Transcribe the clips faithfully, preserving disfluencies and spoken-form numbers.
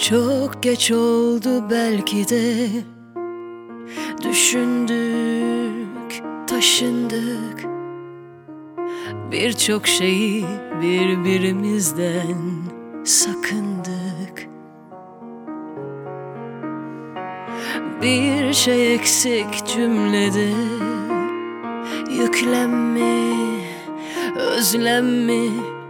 Çok geç oldu belki de, düşündük, taşındık, birçok şeyi birbirimizden sakındık. Bir şey eksik cümlede, yüklem mi, özlem mi?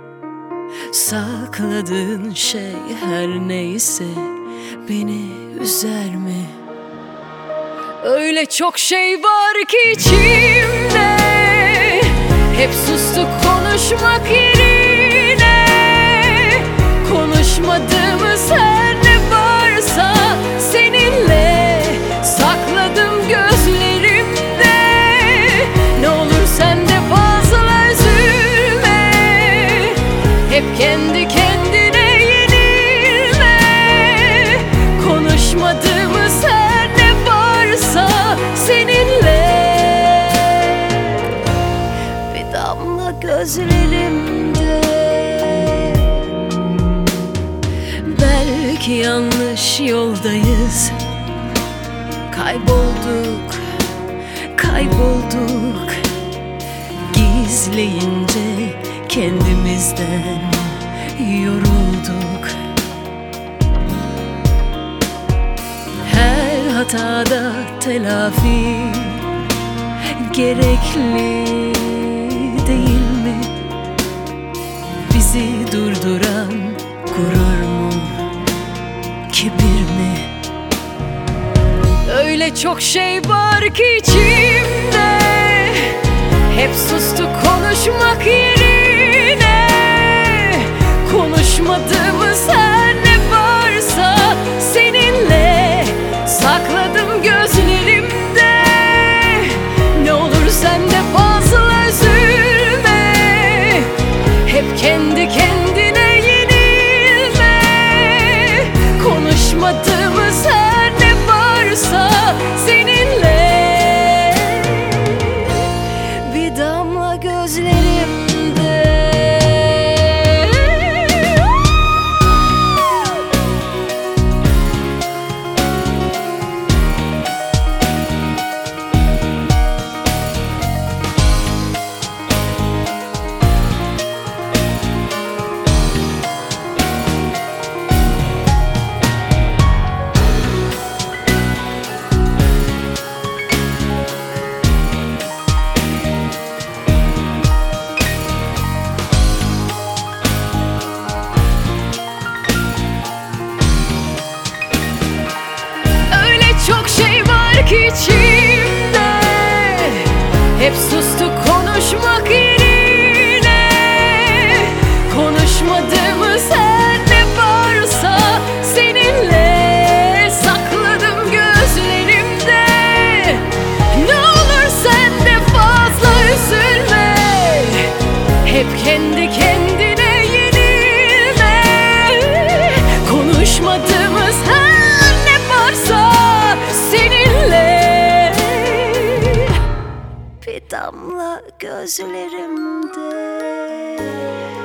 Sakladığın şey her neyse beni üzer mi? Öyle çok şey var ki içimde, hep sustuk konuşmak yerine. Konuşmadığımız her ne varsa seninle sakladım gözlerimde. Ne olur sen de fazla üzülme, hep kendi kendine yenilme. Konuşmadığımız her ne varsa seninle, bir damla gözlerimde. Belki yanlış yoldayız, kaybolduk, kaybolduk. Gizleyince kendimizden yorulduk. Her hatada telafi gerekli değil mi? Bizi durduran gurur mu, kibir mi? Öyle çok şey var ki içimde, hep sustuk konuşmak yerine. Konuşmadığımız her ne varsa seninle sakladım gözlerimde. Ne olur sen de fazla üzülme, hep kendi kendine yenilme. Konuşmadığımız her ne varsa seninle, bir damla gözlerimde. Çok şey var ki içimde, hep sustuk konuşmak yerine. Konuşmadığımız her ne varsa seninle sakladım gözlerimde. Ne olur sen de fazla üzülme, hep kendi kendine yenilme. Konuşmadığımız her ne varsa seninle, bir damla gözlerimde.